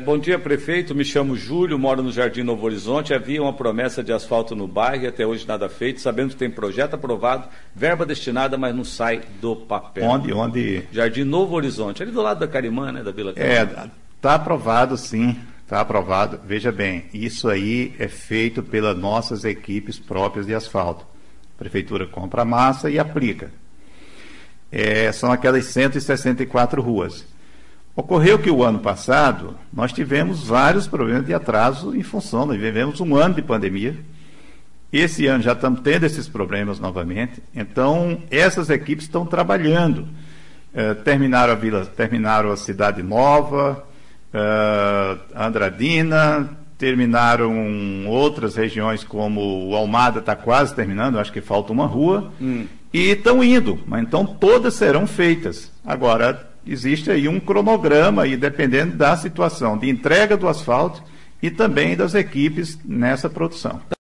Bom dia, prefeito. Me chamo Júlio, moro no Jardim Novo Horizonte. Havia uma promessa de asfalto no bairro e até hoje nada feito. Sabemos que tem projeto aprovado, verba destinada, mas não sai do papel. Onde? Jardim Novo Horizonte, ali do lado da Carimã, né, da Vila Carimã. Está aprovado, sim. Está aprovado. Veja bem, isso aí é feito pelas nossas equipes próprias de asfalto. A prefeitura compra a massa e aplica. São aquelas 164 ruas. Ocorreu que o ano passado nós tivemos vários problemas de atraso em função, nós vivemos um ano de pandemia. Esse ano já estamos tendo esses problemas novamente. Então, essas equipes estão trabalhando. Terminaram a Cidade Nova, Andradina, terminaram outras regiões como o Almada está quase terminando, acho que falta uma rua, e estão indo, mas então todas serão feitas. Agora, existe aí um cronograma, e dependendo da situação de entrega do asfalto e também das equipes nessa produção.